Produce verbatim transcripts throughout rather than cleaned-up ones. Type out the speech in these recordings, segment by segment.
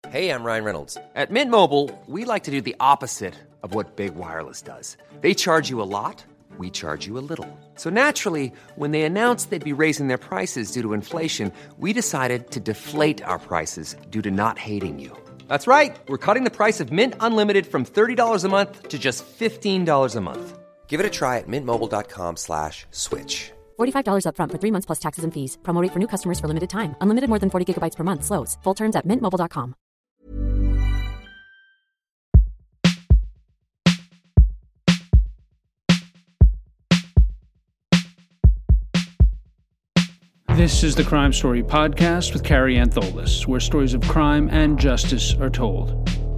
Hey, I'm Ryan Reynolds. At Mint Mobile, we like to do the opposite of what Big Wireless does. They charge you a lot, we charge you a little. So naturally, when they announced they'd be raising their prices due to inflation, we decided to deflate our prices due to not hating you. That's right. We're cutting the price of Mint Unlimited from thirty dollars a month to just fifteen dollars a month. Give it a try at mintmobile.com slash switch. forty-five dollars up front for three months plus taxes and fees. Promo rate for new customers for limited time. Unlimited more than forty gigabytes per month. Slows full terms at mint mobile dot com. This is the Crime Story podcast with Carrie Antholis, where stories of crime and justice are told.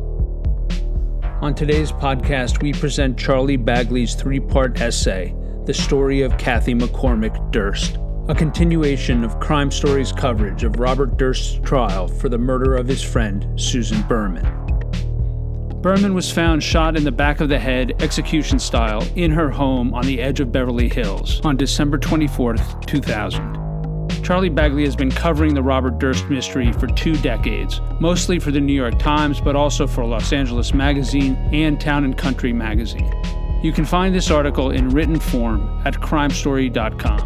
On today's podcast, we present Charlie Bagley's three-part essay, The Story of Kathy McCormick Durst, a continuation of Crime Story's coverage of Robert Durst's trial for the murder of his friend, Susan Berman. Berman was found shot in the back of the head, execution style, in her home on the edge of Beverly Hills on December twenty-fourth, two thousand. Charlie Bagley has been covering the Robert Durst mystery for two decades, mostly for the New York Times, but also for Los Angeles Magazine and Town and Country Magazine. You can find this article in written form at crime story dot com.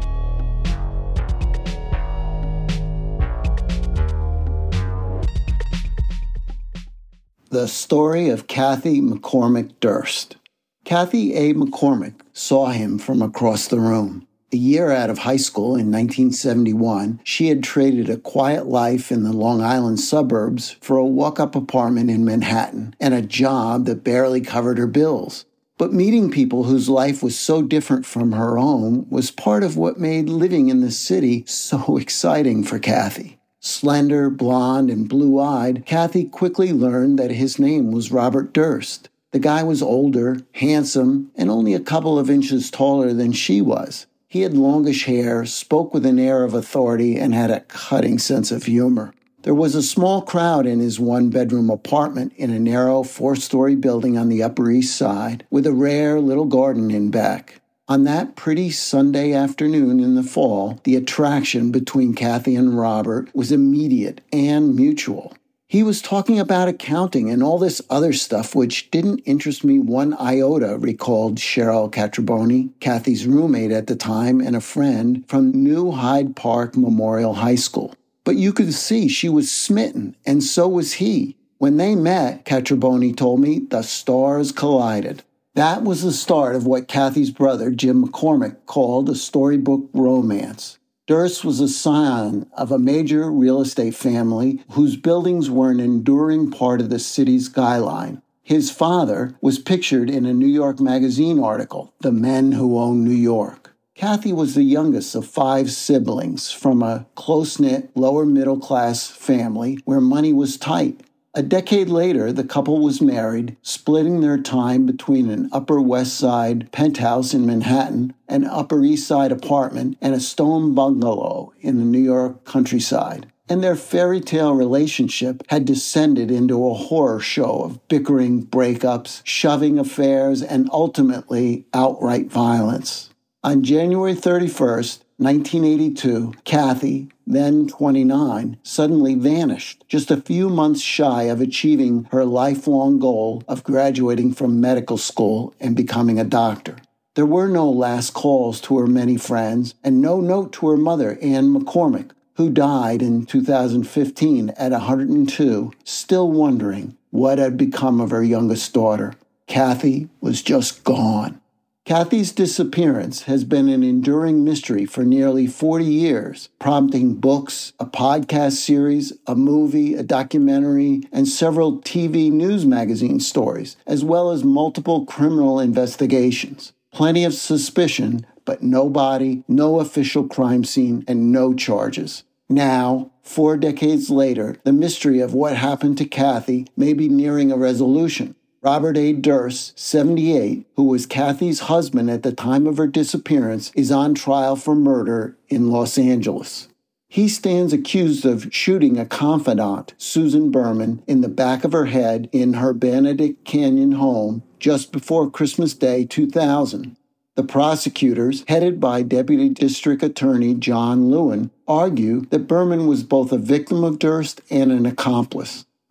The Story of Kathy McCormick Durst. Kathy A. McCormick saw him from across the room. A year out of high school in nineteen seventy-one, she had traded a quiet life in the Long Island suburbs for a walk-up apartment in Manhattan and a job that barely covered her bills. But meeting people whose life was so different from her own was part of what made living in the city so exciting for Kathy. Slender, blonde, and blue-eyed, Kathy quickly learned that his name was Robert Durst. The guy was older, handsome, and only a couple of inches taller than she was. He had longish hair, spoke with an air of authority, and had a cutting sense of humor. There was a small crowd in his one-bedroom apartment in a narrow four-story building on the Upper East Side, with a rare little garden in back. On that pretty Sunday afternoon in the fall, the attraction between Kathy and Robert was immediate and mutual. He was talking about accounting and all this other stuff which didn't interest me one iota, recalled Cheryl Catraboni, Kathy's roommate at the time and a friend from New Hyde Park Memorial High School. But you could see she was smitten, and so was he. When they met, Catraboni told me, the stars collided. That was the start of what Kathy's brother, Jim McCormick, called a storybook romance. Durst was a scion of a major real estate family whose buildings were an enduring part of the city's skyline. His father was pictured in a New York Magazine article, The Men Who Own New York. Kathy was the youngest of five siblings from a close-knit, lower-middle-class family where money was tight. A decade later, the couple was married, splitting their time between an Upper West Side penthouse in Manhattan, an Upper East Side apartment, and a stone bungalow in the New York countryside. And their fairy tale relationship had descended into a horror show of bickering breakups, shoving affairs, and ultimately outright violence. On January thirty-first, nineteen eighty-two, Kathy, then twenty-nine, suddenly vanished, just a few months shy of achieving her lifelong goal of graduating from medical school and becoming a doctor. There were no last calls to her many friends, and no note to her mother, Ann McCormick, who died in two thousand fifteen at one hundred two, still wondering what had become of her youngest daughter. Kathy was just gone. Kathy's disappearance has been an enduring mystery for nearly forty years, prompting books, a podcast series, a movie, a documentary, and several T V news magazine stories, as well as multiple criminal investigations. Plenty of suspicion, but no body, no official crime scene, and no charges. Now, four decades later, the mystery of what happened to Kathy may be nearing a resolution. Robert A. Durst, seventy-eight, who was Kathy's husband at the time of her disappearance, is on trial for murder in Los Angeles. He stands accused of shooting a confidant, Susan Berman, in the back of her head in her Benedict Canyon home just before Christmas Day two thousand. The prosecutors, headed by Deputy District Attorney John Lewin, argue that Berman was both a victim of Durst and an accomplice.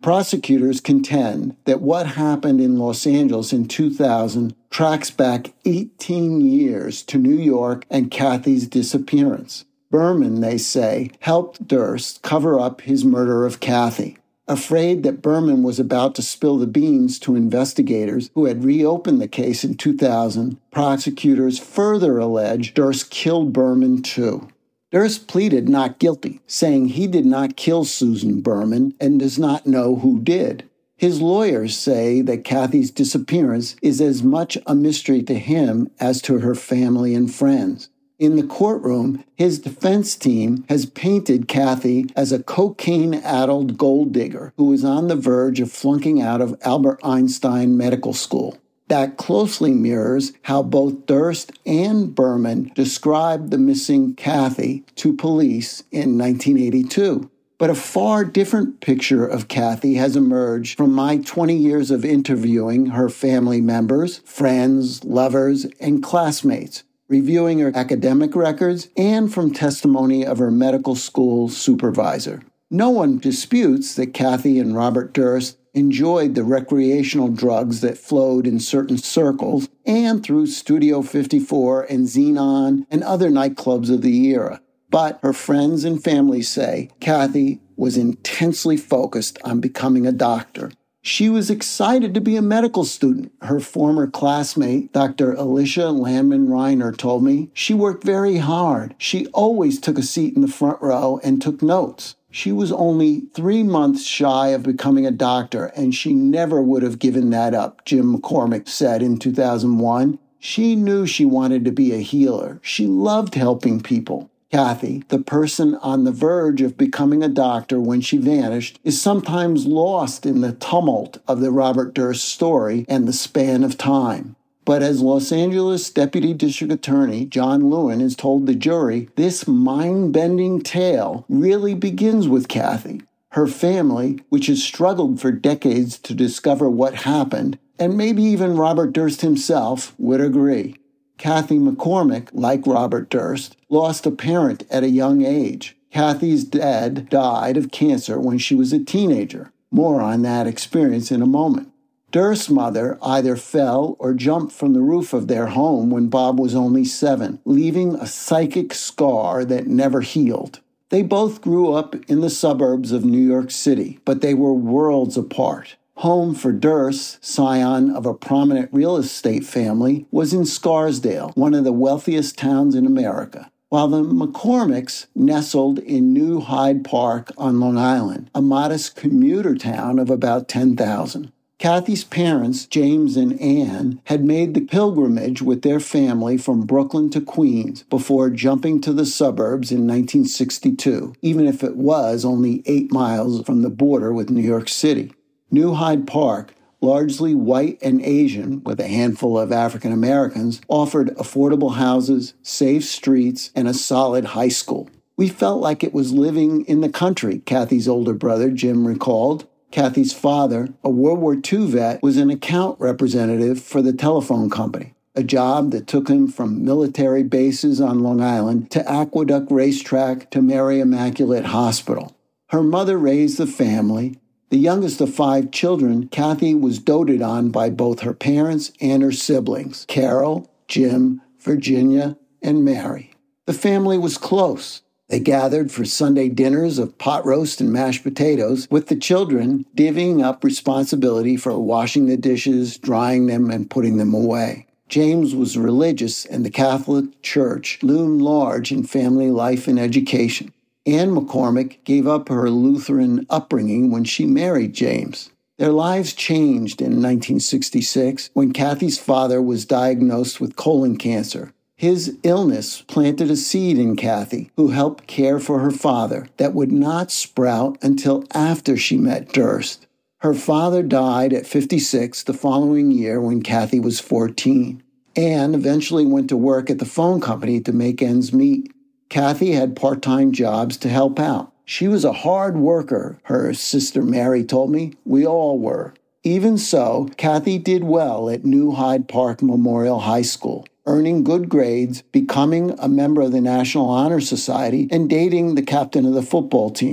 Prosecutors contend that what happened in Los Angeles in two thousand tracks back eighteen years to New York and Kathy's disappearance. Berman, they say, helped Durst cover up his murder of Kathy. Afraid that Berman was about to spill the beans to investigators who had reopened the case in two thousand, prosecutors further allege Durst killed Berman too. Durst pleaded not guilty, saying he did not kill Susan Berman and does not know who did. His lawyers say that Kathy's disappearance is as much a mystery to him as to her family and friends. In the courtroom, his defense team has painted Kathy as a cocaine-addled gold digger who was on the verge of flunking out of Albert Einstein Medical School. That closely mirrors how both Durst and Berman described the missing Kathy to police in nineteen eighty-two. But a far different picture of Kathy has emerged from my twenty years of interviewing her family members, friends, lovers, and classmates, reviewing her academic records, and from testimony of her medical school supervisor. No one disputes that Kathy and Robert Durst enjoyed the recreational drugs that flowed in certain circles and through Studio fifty-four and Xenon and other nightclubs of the era. But her friends and family say Kathy was intensely focused on becoming a doctor. She was excited to be a medical student. Her former classmate, Doctor Alicia Landman Reiner, told me she worked very hard. She always took a seat in the front row and took notes. She was only three months shy of becoming a doctor, and she never would have given that up, Jim McCormick said in two thousand one. She knew she wanted to be a healer. She loved helping people. Kathy, the person on the verge of becoming a doctor when she vanished, is sometimes lost in the tumult of the Robert Durst story and the span of time. But as Los Angeles Deputy District Attorney John Lewin has told the jury, this mind-bending tale really begins with Kathy. Her family, which has struggled for decades to discover what happened, and maybe even Robert Durst himself, would agree. Kathy McCormick, like Robert Durst, lost a parent at a young age. Kathy's dad died of cancer when she was a teenager. More on that experience in a moment. Durst's mother either fell or jumped from the roof of their home when Bob was only seven, leaving a psychic scar that never healed. They both grew up in the suburbs of New York City, but they were worlds apart. Home for Durst, scion of a prominent real estate family, was in Scarsdale, one of the wealthiest towns in America, while the McCormicks nestled in New Hyde Park on Long Island, a modest commuter town of about ten thousand. Kathy's parents, James and Ann, had made the pilgrimage with their family from Brooklyn to Queens before jumping to the suburbs in nineteen sixty-two, even if it was only eight miles from the border with New York City. New Hyde Park, largely white and Asian, with a handful of African Americans, offered affordable houses, safe streets, and a solid high school. We felt like it was living in the country, Kathy's older brother, Jim, recalled. Kathy's father, a World War Two vet, was an account representative for the telephone company, a job that took him from military bases on Long Island to Aqueduct Racetrack to Mary Immaculate Hospital. Her mother raised the family. The youngest of five children, Kathy was doted on by both her parents and her siblings, Carol, Jim, Virginia, and Mary. The family was close. They gathered for Sunday dinners of pot roast and mashed potatoes, with the children divvying up responsibility for washing the dishes, drying them, and putting them away. James was religious, and the Catholic Church loomed large in family life and education. Ann McCormick gave up her Lutheran upbringing when she married James. Their lives changed in nineteen sixty-six when Kathy's father was diagnosed with colon cancer. His illness planted a seed in Kathy, who helped care for her father, that would not sprout until after she met Durst. Her father died at fifty-six the following year when Kathy was fourteen. Ann eventually went to work at the phone company to make ends meet. Kathy had part-time jobs to help out. She was a hard worker, her sister Mary told me. We all were. Even so, Kathy did well at New Hyde Park Memorial High School, earning good grades, becoming a member of the National Honor Society, and dating the captain of the football team.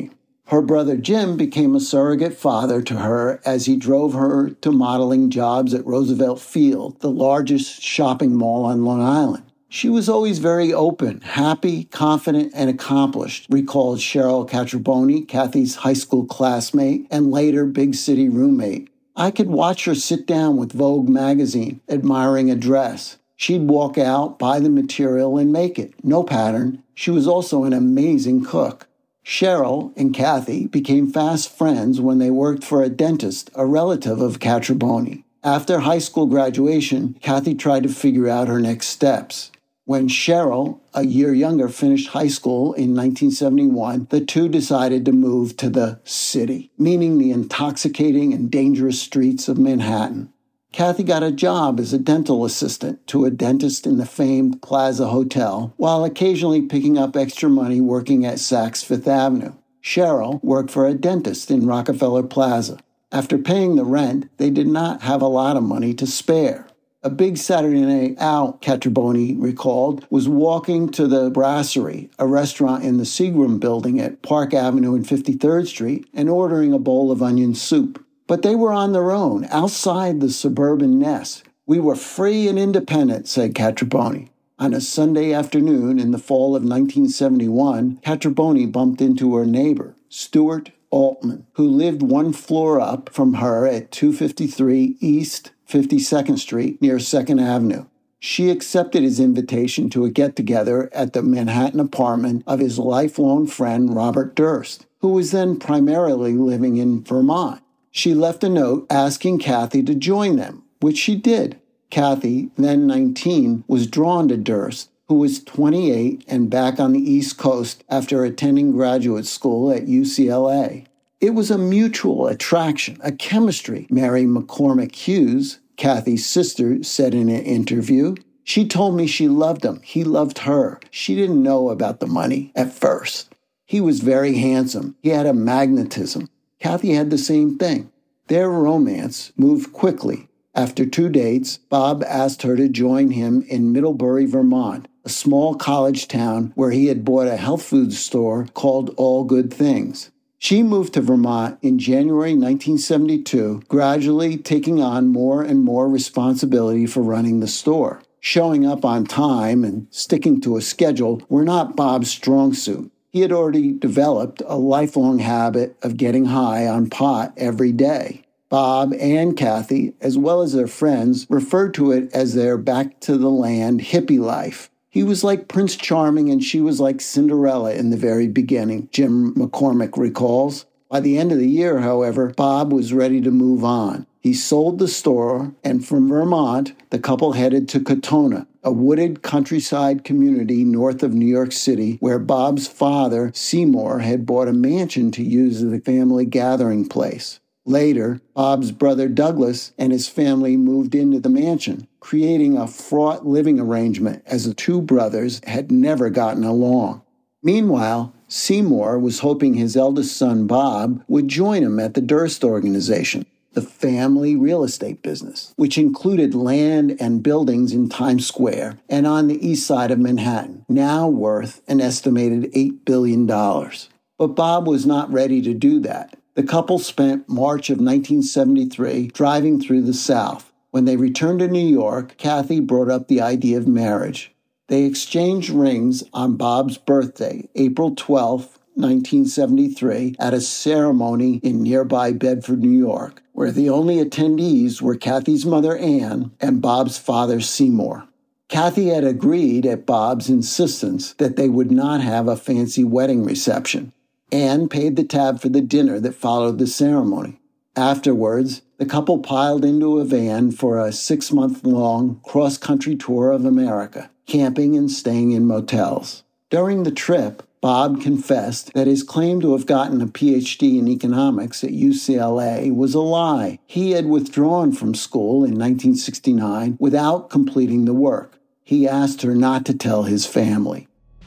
Her brother Jim became a surrogate father to her as he drove her to modeling jobs at Roosevelt Field, the largest shopping mall on Long Island. She was always very open, happy, confident, and accomplished, recalled Cheryl Catraboni, Kathy's high school classmate and later big city roommate. I could watch her sit down with Vogue magazine, admiring a dress. She'd walk out, buy the material, and make it. No pattern. She was also an amazing cook. Cheryl and Kathy became fast friends when they worked for a dentist, a relative of Catraboni. After high school graduation, Kathy tried to figure out her next steps. When Cheryl, a year younger, finished high school in nineteen seventy-one, the two decided to move to the city, meaning the intoxicating and dangerous streets of Manhattan. Kathy got a job as a dental assistant to a dentist in the famed Plaza Hotel, while occasionally picking up extra money working at Saks Fifth Avenue. Cheryl worked for a dentist in Rockefeller Plaza. After paying the rent, they did not have a lot of money to spare. A big Saturday night out, Catraboni recalled, was walking to the Brasserie, a restaurant in the Seagram building at Park Avenue and fifty-third Street, and ordering a bowl of onion soup. But they were on their own, outside the suburban nest. We were free and independent, said Catraboni. On a Sunday afternoon in the fall of nineteen seventy-one, Catraboni bumped into her neighbor, Stuart Altman, who lived one floor up from her at two fifty-three East fifty-second Street near second Avenue. She accepted his invitation to a get-together at the Manhattan apartment of his lifelong friend Robert Durst, who was then primarily living in Vermont. She left a note asking Kathy to join them, which she did. Kathy, then nineteen, was drawn to Durst, who was twenty-eight and back on the East Coast after attending graduate school at U C L A. It was a mutual attraction, a chemistry, Mary McCormick Hughes, Kathy's sister, said in an interview. She told me she loved him. He loved her. She didn't know about the money at first. He was very handsome. He had a magnetism. Kathy had the same thing. Their romance moved quickly. After two dates, Bob asked her to join him in Middlebury, Vermont, a small college town where he had bought a health food store called All Good Things. She moved to Vermont in January nineteen seventy-two, gradually taking on more and more responsibility for running the store. Showing up on time and sticking to a schedule were not Bob's strong suit. He had already developed a lifelong habit of getting high on pot every day. Bob and Kathy, as well as their friends, referred to it as their back-to-the-land hippie life. He was like Prince Charming and she was like Cinderella in the very beginning, Jim McCormick recalls. By the end of the year, however, Bob was ready to move on. He sold the store, and from Vermont, the couple headed to Katona, a wooded countryside community north of New York City, where Bob's father, Seymour, had bought a mansion to use as a family gathering place. Later, Bob's brother Douglas and his family moved into the mansion, creating a fraught living arrangement as the two brothers had never gotten along. Meanwhile, Seymour was hoping his eldest son, Bob, would join him at the Durst Organization, the family real estate business, which included land and buildings in Times Square and on the east side of Manhattan, now worth an estimated eight billion dollars. But Bob was not ready to do that. The couple spent March of nineteen seventy-three driving through the South. When they returned to New York, Kathy brought up the idea of marriage. They exchanged rings on Bob's birthday, April twelfth, nineteen seventy-three, at a ceremony in nearby Bedford, New York, where the only attendees were Kathy's mother, Anne, and Bob's father, Seymour. Kathy had agreed at Bob's insistence that they would not have a fancy wedding reception. Anne paid the tab for the dinner that followed the ceremony. Afterwards, the couple piled into a van for a six-month-long cross-country tour of America, camping and staying in motels. During the trip, Bob confessed that his claim to have gotten a P H D in economics at U C L A was a lie. He had withdrawn from school in nineteen sixty-nine without completing the work. He asked her not to tell his family.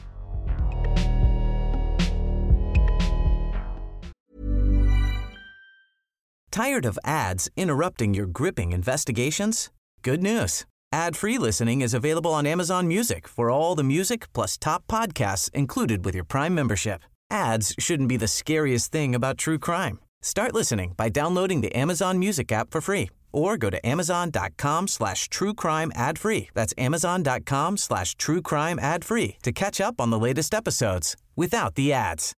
Tired of ads interrupting your gripping investigations? Good news. Ad-free listening is available on Amazon Music for all the music plus top podcasts included with your Prime membership. Ads shouldn't be the scariest thing about true crime. Start listening by downloading the Amazon Music app for free or go to amazon.com slash true crime ad free. That's amazon.com slash true crime ad free to catch up on the latest episodes without the ads.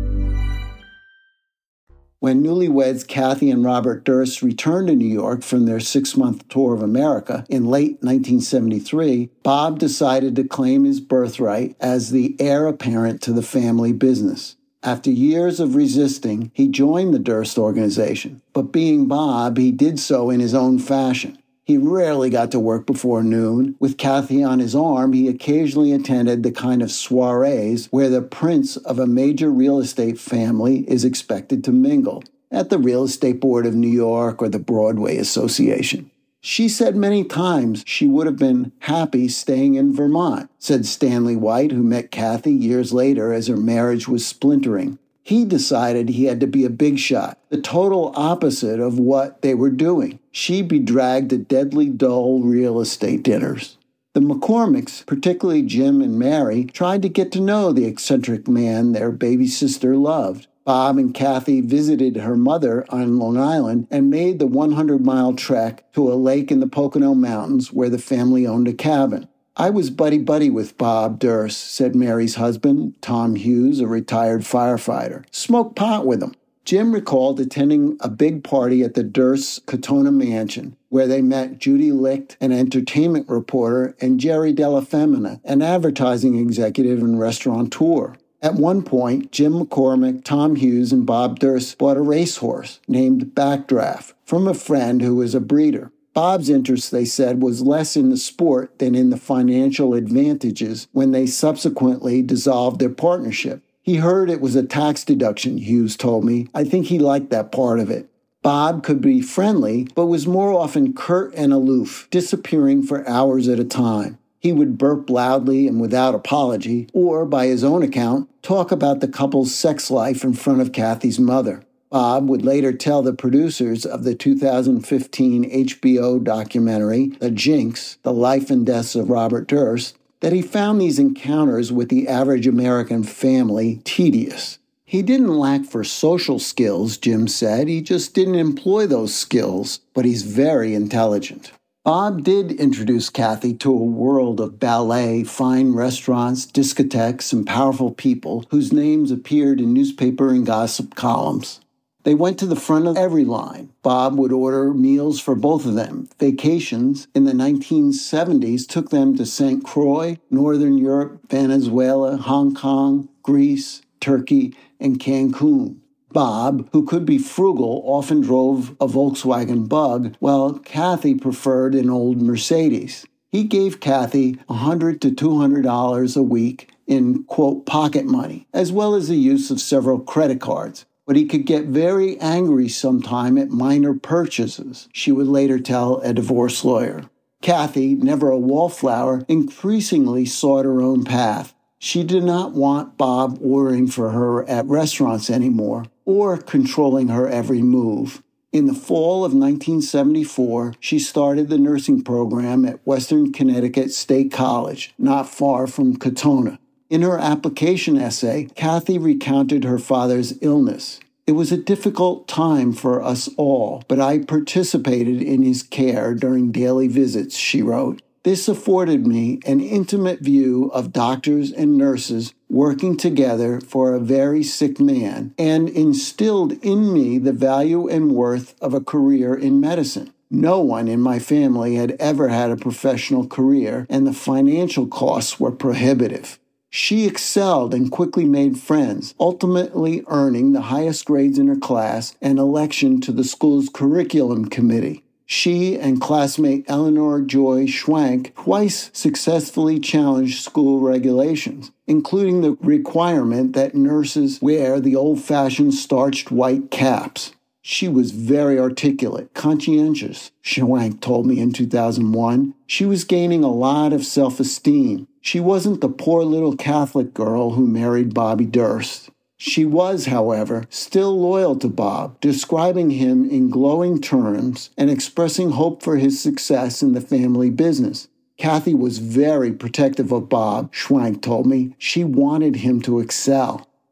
When newlyweds Kathy and Robert Durst returned to New York from their six-month tour of America in late nineteen seventy-three, Bob decided to claim his birthright as the heir apparent to the family business. After years of resisting, he joined the Durst organization, but being Bob, he did so in his own fashion. He rarely got to work before noon. With Kathy on his arm, he occasionally attended the kind of soirees where the prince of a major real estate family is expected to mingle, at the Real Estate Board of New York or the Broadway Association. She said many times she would have been happy staying in Vermont, said Stanley White, who met Kathy years later as her marriage was splintering. He decided he had to be a big shot, the total opposite of what they were doing. She'd be dragged to deadly dull real estate dinners. The McCormicks, particularly Jim and Mary, tried to get to know the eccentric man their baby sister loved. Bob and Kathy visited her mother on Long Island and made the one hundred mile trek to a lake in the Pocono Mountains where the family owned a cabin. I was buddy-buddy with Bob Durst, said Mary's husband, Tom Hughes, a retired firefighter. Smoked pot with him. Jim recalled attending a big party at the Durst's Katona Mansion, where they met Judy Licht, an entertainment reporter, and Jerry Della Femina, an advertising executive and restaurateur. At one point, Jim McCormick, Tom Hughes, and Bob Durst bought a racehorse named Backdraft from a friend who was a breeder. Bob's interest, they said, was less in the sport than in the financial advantages when they subsequently dissolved their partnership. He heard it was a tax deduction, Hughes told me. I think he liked that part of it. Bob could be friendly, but was more often curt and aloof, disappearing for hours at a time. He would burp loudly and without apology, or, by his own account, talk about the couple's sex life in front of Kathy's mother. Bob would later tell the producers of the two thousand fifteen H B O documentary, The Jinx, The Life and Deaths of Robert Durst, that he found these encounters with the average American family tedious. He didn't lack for social skills, Jim said. He just didn't employ those skills, but he's very intelligent. Bob did introduce Kathy to a world of ballet, fine restaurants, discotheques, and powerful people whose names appeared in newspaper and gossip columns. They went to the front of every line. Bob would order meals for both of them. Vacations in the nineteen seventies took them to Saint Croix, Northern Europe, Venezuela, Hong Kong, Greece, Turkey, and Cancun. Bob, who could be frugal, often drove a Volkswagen Bug, while Kathy preferred an old Mercedes. He gave Kathy one hundred to two hundred dollars a week in, quote, pocket money, as well as the use of several credit cards. But he could get very angry sometime at minor purchases, she would later tell a divorce lawyer. Kathy, never a wallflower, increasingly sought her own path. She did not want Bob ordering for her at restaurants anymore, or controlling her every move. In the fall of nineteen seventy-four, she started the nursing program at Western Connecticut State College, not far from Katona. In her application essay, Kathy recounted her father's illness. It was a difficult time for us all, but I participated in his care during daily visits, she wrote. This afforded me an intimate view of doctors and nurses working together for a very sick man and instilled in me the value and worth of a career in medicine. No one in my family had ever had a professional career, and the financial costs were prohibitive. She excelled and quickly made friends, ultimately earning the highest grades in her class and election to the school's curriculum committee. She and classmate Eleanor Joy Schwank twice successfully challenged school regulations, including the requirement that nurses wear the old-fashioned starched white caps. She was very articulate, conscientious, Schwank told me in two thousand one. She was gaining a lot of self-esteem. She wasn't the poor little Catholic girl who married Bobby Durst. She was, however, still loyal to Bob, describing him in glowing terms and expressing hope for his success in the family business. Kathy was very protective of Bob, Schwank told me. She wanted him to excel.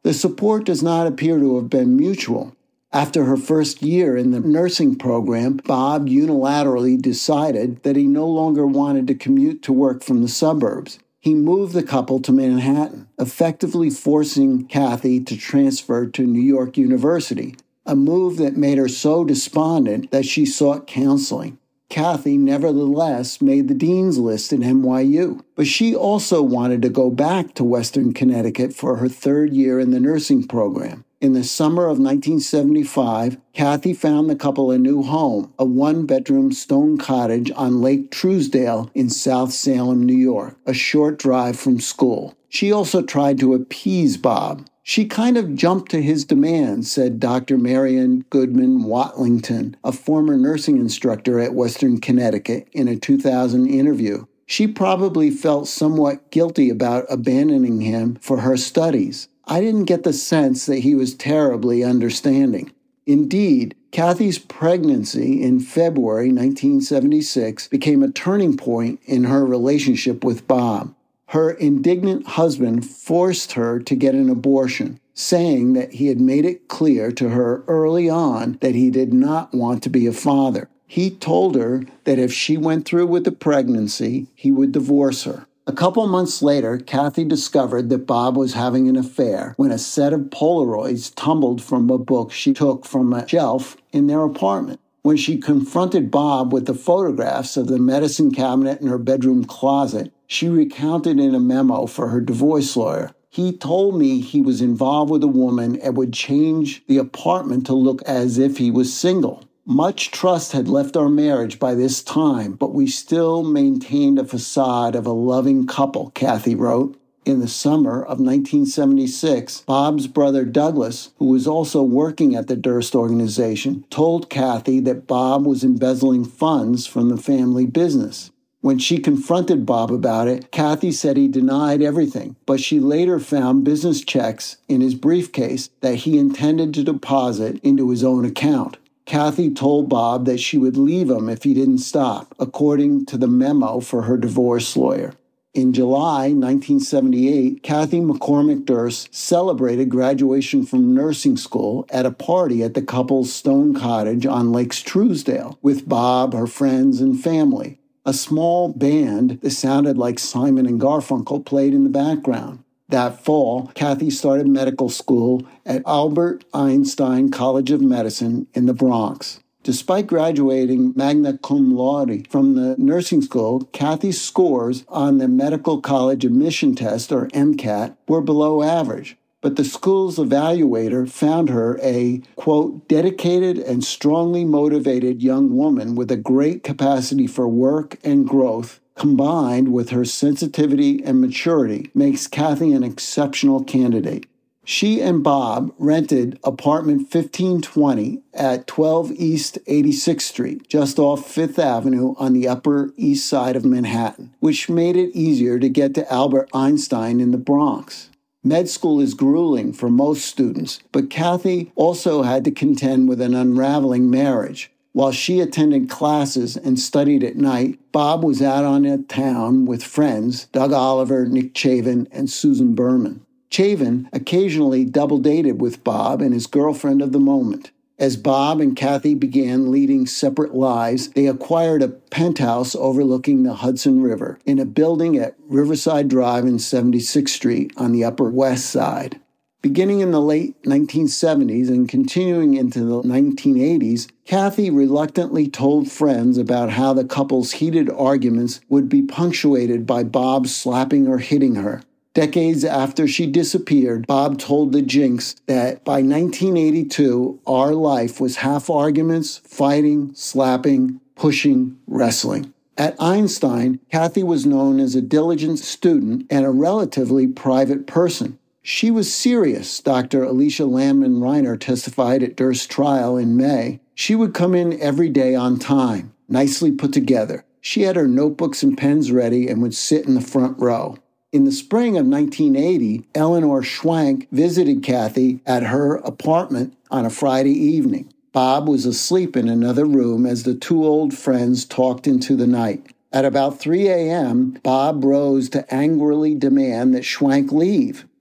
The support does not appear to have been mutual. After her first year in the nursing program, Bob unilaterally decided that he no longer wanted to commute to work from the suburbs. He moved the couple to Manhattan, effectively forcing Kathy to transfer to New York University, a move that made her so despondent that she sought counseling. Kathy, nevertheless, made the dean's list at N Y U, but she also wanted to go back to Western Connecticut for her third year in the nursing program. In the summer of nineteen seventy-five, Kathy found the couple a new home, a one-bedroom stone cottage on Lake Truesdale in South Salem, New York, a short drive from school. She also tried to appease Bob. She kind of jumped to his demands, said Doctor Marion Goodman Watlington, a former nursing instructor at Western Connecticut, in a two thousand interview. She probably felt somewhat guilty about abandoning him for her studies. I didn't get the sense that he was terribly understanding. Indeed, Kathy's pregnancy in February nineteen seventy-six became a turning point in her relationship with Bob. Her indignant husband forced her to get an abortion, saying that he had made it clear to her early on that he did not want to be a father. He told her that if she went through with the pregnancy, he would divorce her. A couple months later, Kathy discovered that Bob was having an affair when a set of Polaroids tumbled from a book she took from a shelf in their apartment. When she confronted Bob with the photographs of the medicine cabinet in her bedroom closet, she recounted in a memo for her divorce lawyer. He told me he was involved with a woman and would change the apartment to look as if he was single. Much trust had left our marriage by this time, but we still maintained a facade of a loving couple, Kathy wrote. In the summer of nineteen seventy-six, Bob's brother Douglas, who was also working at the Durst organization, told Kathy that Bob was embezzling funds from the family business. When she confronted Bob about it, Kathy said he denied everything, but she later found business checks in his briefcase that he intended to deposit into his own account. Kathy told Bob that she would leave him if he didn't stop, according to the memo for her divorce lawyer. In July nineteen seventy-eight, Kathy McCormick Durst celebrated graduation from nursing school at a party at the couple's stone cottage on Lake Truesdale with Bob, her friends, and family. A small band that sounded like Simon and Garfunkel played in the background. That fall, Kathy started medical school at Albert Einstein College of Medicine in the Bronx. Despite graduating magna cum laude from the nursing school, Kathy's scores on the Medical College Admission Test, or MCAT, were below average. But the school's evaluator found her a, quote, dedicated and strongly motivated young woman with a great capacity for work and growth, combined with her sensitivity and maturity, makes Kathy an exceptional candidate. She and Bob rented apartment fifteen twenty at twelve East eighty-sixth Street, just off Fifth Avenue on the Upper East Side of Manhattan, which made it easier to get to Albert Einstein in the Bronx. Med school is grueling for most students, but Kathy also had to contend with an unraveling marriage. While she attended classes and studied at night, Bob was out on a town with friends, Doug Oliver, Nick Chavin, and Susan Berman. Chavin occasionally double-dated with Bob and his girlfriend of the moment. As Bob and Kathy began leading separate lives, they acquired a penthouse overlooking the Hudson River in a building at Riverside Drive and seventy-sixth Street on the Upper West Side. Beginning in the late nineteen seventies and continuing into the nineteen eighties, Kathy reluctantly told friends about how the couple's heated arguments would be punctuated by Bob slapping or hitting her. Decades after she disappeared, Bob told the Jinx that by nineteen eighty-two, our life was half arguments, fighting, slapping, pushing, wrestling. At Einstein, Kathy was known as a diligent student and a relatively private person. She was serious, Doctor Alicia Landman Reiner testified at Durst's trial in May. She would come in every day on time, nicely put together. She had her notebooks and pens ready and would sit in the front row. In the spring of nineteen eighty, Eleanor Schwank visited Kathy at her apartment on a Friday evening. Bob was asleep in another room as the two old friends talked into the night. At about three a.m., Bob rose to angrily demand that Schwank leave.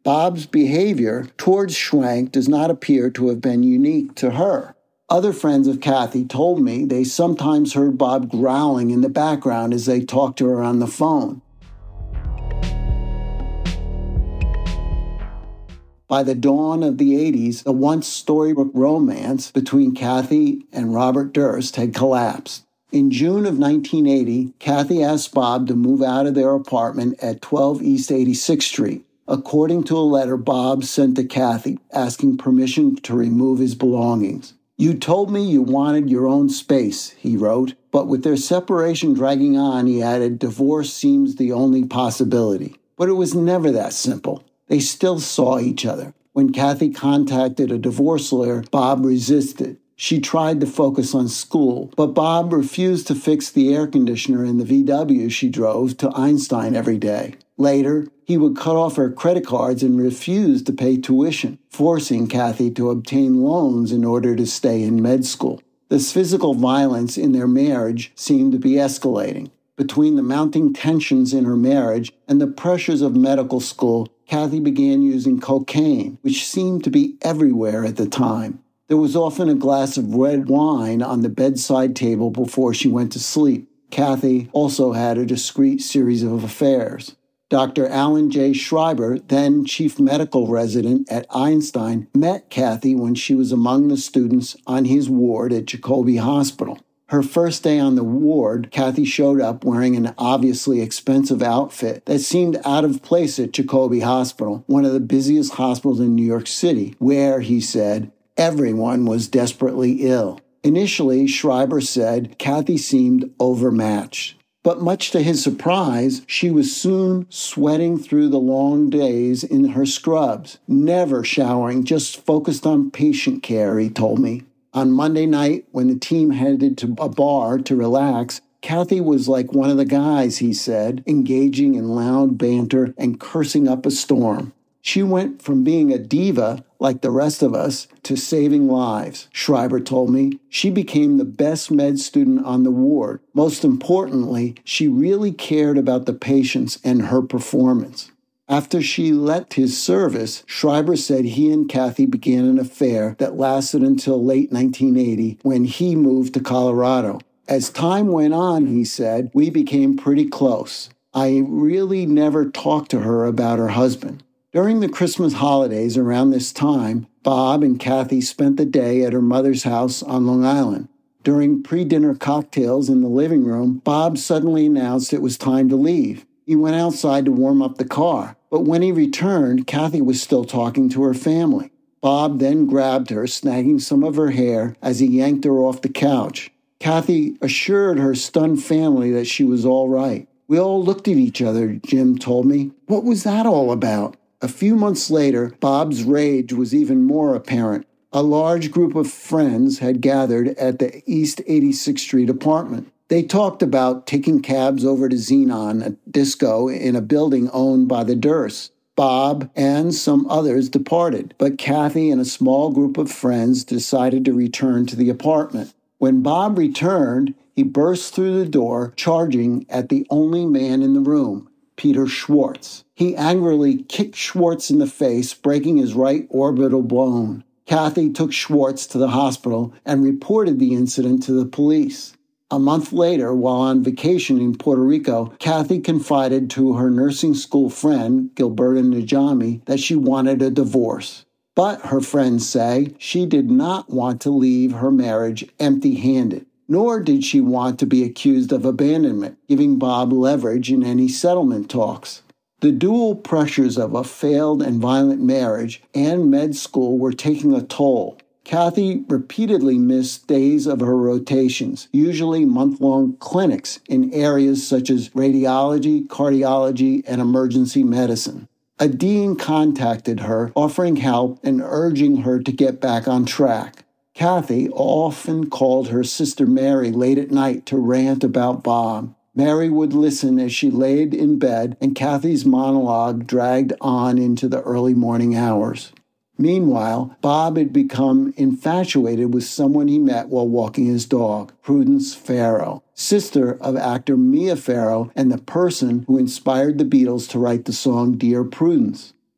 Bob's behavior towards Schwank does not appear to have been unique to her. Other friends of Kathy told me they sometimes heard Bob growling in the background as they talked to her on the phone. By the dawn of the eighties, the once storybook romance between Kathy and Robert Durst had collapsed. In June of nineteen eighty, Kathy asked Bob to move out of their apartment at twelve East eighty-sixth Street, according to a letter Bob sent to Kathy asking permission to remove his belongings. "You told me you wanted your own space," he wrote, but with their separation dragging on, he added, "divorce seems the only possibility." But it was never that simple. They still saw each other. When Kathy contacted a divorce lawyer, Bob resisted. She tried to focus on school, but Bob refused to fix the air conditioner in the V W she drove to Einstein every day. Later, he would cut off her credit cards and refuse to pay tuition, forcing Kathy to obtain loans in order to stay in med school. This physical violence in their marriage seemed to be escalating. Between the mounting tensions in her marriage and the pressures of medical school, Kathy began using cocaine, which seemed to be everywhere at the time. There was often a glass of red wine on the bedside table before she went to sleep. Kathy also had a discreet series of affairs. Doctor Alan J. Schreiber, then chief medical resident at Einstein, met Kathy when she was among the students on his ward at Jacobi Hospital. Her first day on the ward, Kathy showed up wearing an obviously expensive outfit that seemed out of place at Jacobi Hospital, one of the busiest hospitals in New York City, where, he said, everyone was desperately ill. Initially, Schreiber said Kathy seemed overmatched. But much to his surprise, she was soon sweating through the long days in her scrubs, never showering, just focused on patient care, he told me. On Monday night, when the team headed to a bar to relax, Kathy was like one of the guys, he said, engaging in loud banter and cursing up a storm. She went from being a diva, like the rest of us, to saving lives, Schreiber told me. She became the best med student on the ward. Most importantly, she really cared about the patients and her performance. After she left his service, Schreiber said he and Kathy began an affair that lasted until late nineteen eighty, when he moved to Colorado. As time went on, he said, we became pretty close. I really never talked to her about her husband. During the Christmas holidays around this time, Bob and Kathy spent the day at her mother's house on Long Island. During pre-dinner cocktails in the living room, Bob suddenly announced it was time to leave. He went outside to warm up the car, but when he returned, Kathy was still talking to her family. Bob then grabbed her, snagging some of her hair as he yanked her off the couch. Kathy assured her stunned family that she was all right. We all looked at each other, Jim told me. What was that all about? A few months later, Bob's rage was even more apparent. A large group of friends had gathered at the East eighty-sixth Street apartment. They talked about taking cabs over to Xenon, a disco in a building owned by the Dursts. Bob and some others departed, but Kathy and a small group of friends decided to return to the apartment. When Bob returned, he burst through the door, charging at the only man in the room, Peter Schwartz. He angrily kicked Schwartz in the face, breaking his right orbital bone. Kathy took Schwartz to the hospital and reported the incident to the police. A month later, while on vacation in Puerto Rico, Kathy confided to her nursing school friend, Gilberta Najami, that she wanted a divorce. But, her friends say, she did not want to leave her marriage empty-handed, nor did she want to be accused of abandonment, giving Bob leverage in any settlement talks. The dual pressures of a failed and violent marriage and med school were taking a toll. Kathy repeatedly missed days of her rotations, usually month-long clinics in areas such as radiology, cardiology, and emergency medicine. A dean contacted her, offering help and urging her to get back on track. Kathy often called her sister Mary late at night to rant about Bob. Mary would listen as she laid in bed, and Kathy's monologue dragged on into the early morning hours. Meanwhile, Bob had become infatuated with someone he met while walking his dog, Prudence Farrow, sister of actor Mia Farrow and the person who inspired the Beatles to write the song Dear Prudence.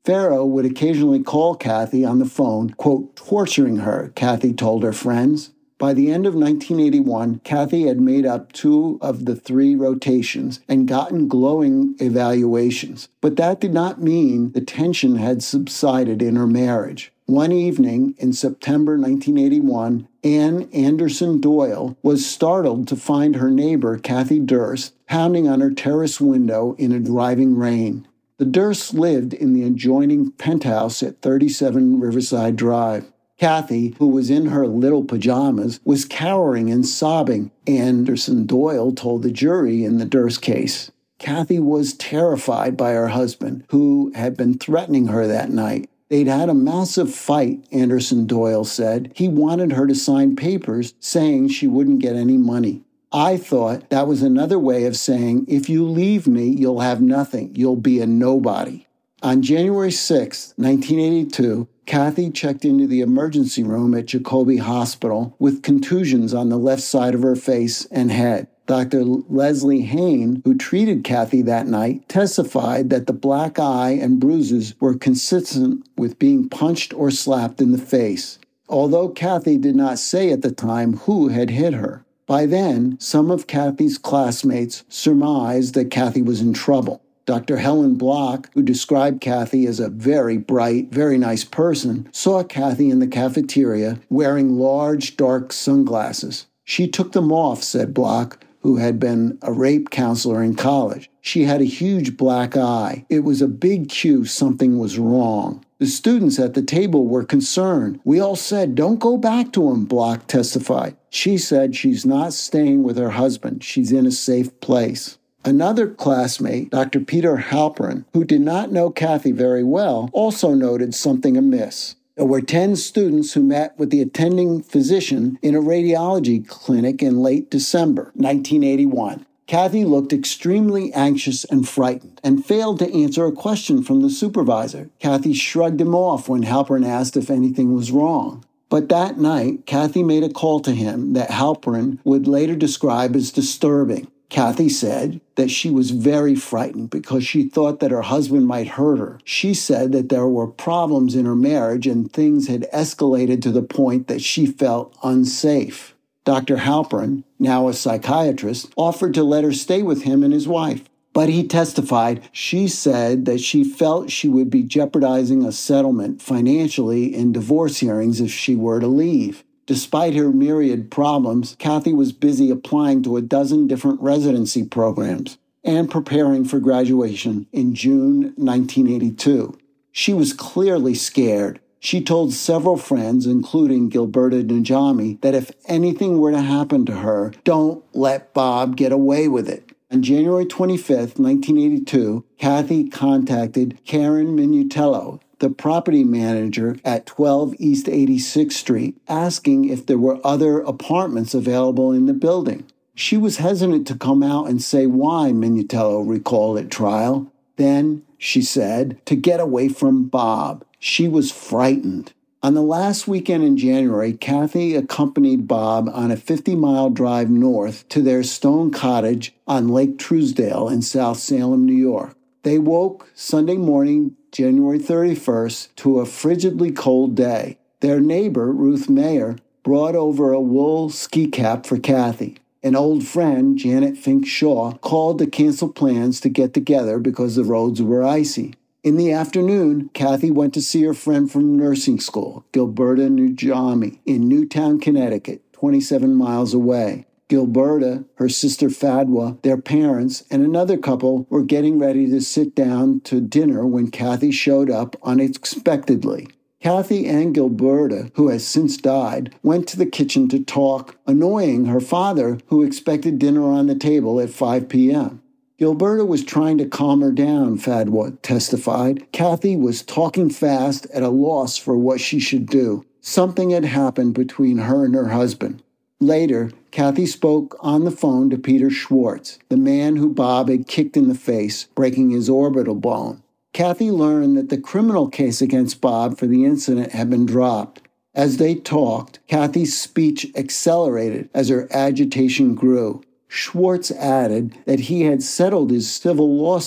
Farrow would occasionally call Kathy on the phone, quote, torturing her, Kathy told her friends. By the end of nineteen eighty-one, Kathy had made up two of the three rotations and gotten glowing evaluations. But that did not mean the tension had subsided in her marriage. One evening in September nineteen eighty-one, Ann Anderson Doyle was startled to find her neighbor, Kathy Durst, pounding on her terrace window in a driving rain. The Dursts lived in the adjoining penthouse at thirty-seven Riverside Drive. Kathy, who was in her little pajamas, was cowering and sobbing, Anderson Doyle told the jury in the Durst case. Kathy was terrified by her husband, who had been threatening her that night. They'd had a massive fight, Anderson Doyle said. He wanted her to sign papers saying she wouldn't get any money. I thought that was another way of saying, if you leave me, you'll have nothing. You'll be a nobody. On January sixth, nineteen eighty-two, Kathy checked into the emergency room at Jacobi Hospital with contusions on the left side of her face and head. Doctor Leslie Hain, who treated Kathy that night, testified that the black eye and bruises were consistent with being punched or slapped in the face, although Kathy did not say at the time who had hit her. By then, some of Kathy's classmates surmised that Kathy was in trouble. Doctor Helen Block, who described Kathy as a very bright, very nice person, saw Kathy in the cafeteria wearing large, dark sunglasses. She took them off, said Block, who had been a rape counselor in college. She had a huge black eye. It was a big cue something was wrong. The students at the table were concerned. We all said, don't go back to him, Block testified. She said she's not staying with her husband. She's in a safe place. Another classmate, Doctor Peter Halperin, who did not know Kathy very well, also noted something amiss. There were ten students who met with the attending physician in a radiology clinic in late December nineteen eighty-one. Kathy looked extremely anxious and frightened and failed to answer a question from the supervisor. Kathy shrugged him off when Halperin asked if anything was wrong. But that night, Kathy made a call to him that Halperin would later describe as disturbing. Kathy said that she was very frightened because she thought that her husband might hurt her. She said that there were problems in her marriage and things had escalated to the point that she felt unsafe. Doctor Halperin, now a psychiatrist, offered to let her stay with him and his wife. But he testified she said that she felt she would be jeopardizing a settlement financially in divorce hearings if she were to leave. Despite her myriad problems, Kathy was busy applying to a dozen different residency programs and preparing for graduation in June nineteen eighty-two. She was clearly scared. She told several friends, including Gilberta Najami, that if anything were to happen to her, don't let Bob get away with it. On January twenty-fifth, nineteen eighty-two, Kathy contacted Karen Minutello, the property manager at twelve East eighty-sixth Street, asking if there were other apartments available in the building. She was hesitant to come out and say why, Minutello recalled at trial. Then, she said, to get away from Bob. She was frightened. On the last weekend in January, Kathy accompanied Bob on a fifty-mile drive north to their stone cottage on Lake Truesdale in South Salem, New York. They woke Sunday morning, January thirty-first, to a frigidly cold day. Their neighbor, Ruth Mayer, brought over a wool ski cap for Kathy. An old friend, Janet Fink Shaw, called to cancel plans to get together because the roads were icy. In the afternoon, Kathy went to see her friend from nursing school, Gilberta Najami, in Newtown, Connecticut, twenty-seven miles away. Gilberta, her sister Fadwa, their parents, and another couple were getting ready to sit down to dinner when Kathy showed up unexpectedly. Kathy and Gilberta, who has since died, went to the kitchen to talk, annoying her father, who expected dinner on the table at five p.m. Gilberta was trying to calm her down, Fadwa testified. Kathy was talking fast, at a loss for what she should do. Something had happened between her and her husband. Later, Kathy spoke on the phone to Peter Schwartz, the man who Bob had kicked in the face, breaking his orbital bone. Kathy learned that the criminal case against Bob for the incident had been dropped. As they talked, Kathy's speech accelerated as her agitation grew. Schwartz added that he had settled his civil lawsuit.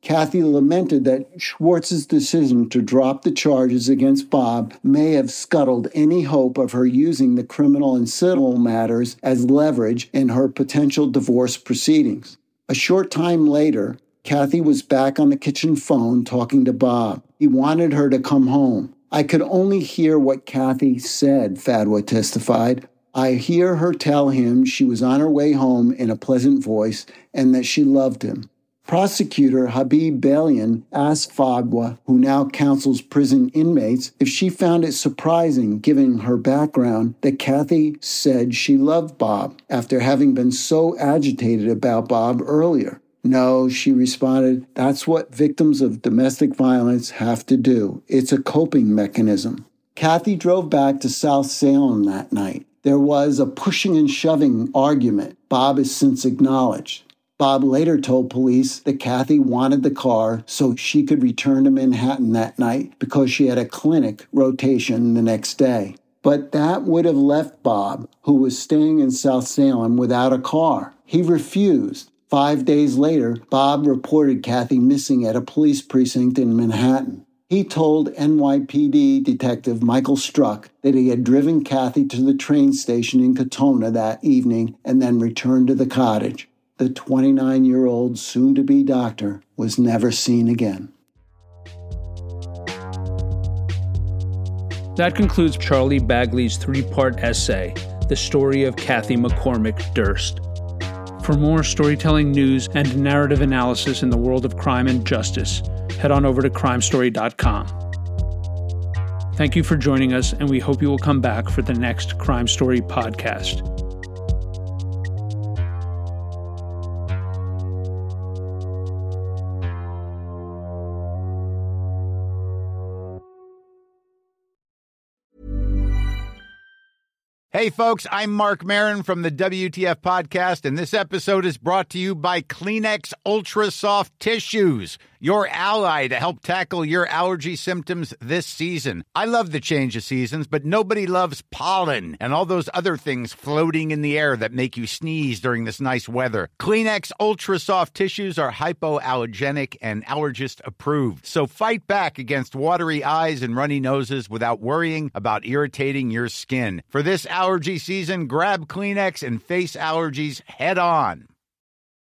Kathy lamented that Schwartz's decision to drop the charges against Bob may have scuttled any hope of her using the criminal and civil matters as leverage in her potential divorce proceedings. A short time later, Kathy was back on the kitchen phone talking to Bob. He wanted her to come home. I could only hear what Kathy said, Fadwa testified. I hear her tell him she was on her way home in a pleasant voice and that she loved him. Prosecutor Habib Balian asked Fadwa, who now counsels prison inmates, if she found it surprising, given her background, that Kathy said she loved Bob after having been so agitated about Bob earlier. No, she responded, that's what victims of domestic violence have to do. It's a coping mechanism. Kathy drove back to South Salem that night. There was a pushing and shoving argument, Bob has since acknowledged. Bob later told police that Kathy wanted the car so she could return to Manhattan that night because she had a clinic rotation the next day. But that would have left Bob, who was staying in South Salem, without a car. He refused. Five days later, Bob reported Kathy missing at a police precinct in Manhattan. He told N Y P D Detective Michael Struck that he had driven Kathy to the train station in Katona that evening and then returned to the cottage. The twenty-nine-year-old soon-to-be doctor was never seen again. That concludes Charlie Bagley's three-part essay, The Story of Kathy McCormick Durst. For more storytelling news and narrative analysis in the world of crime and justice, head on over to crime story dot com. Thank you for joining us, and we hope you will come back for the next Crime Story podcast. Hey, folks, I'm Mark Maron from the W T F Podcast, and this episode is brought to you by Kleenex Ultra Soft Tissues, your ally to help tackle your allergy symptoms this season. I love the change of seasons, but nobody loves pollen and all those other things floating in the air that make you sneeze during this nice weather. Kleenex Ultra Soft Tissues are hypoallergenic and allergist approved, so fight back against watery eyes and runny noses without worrying about irritating your skin. For this allergy season, grab Kleenex and face allergies head on.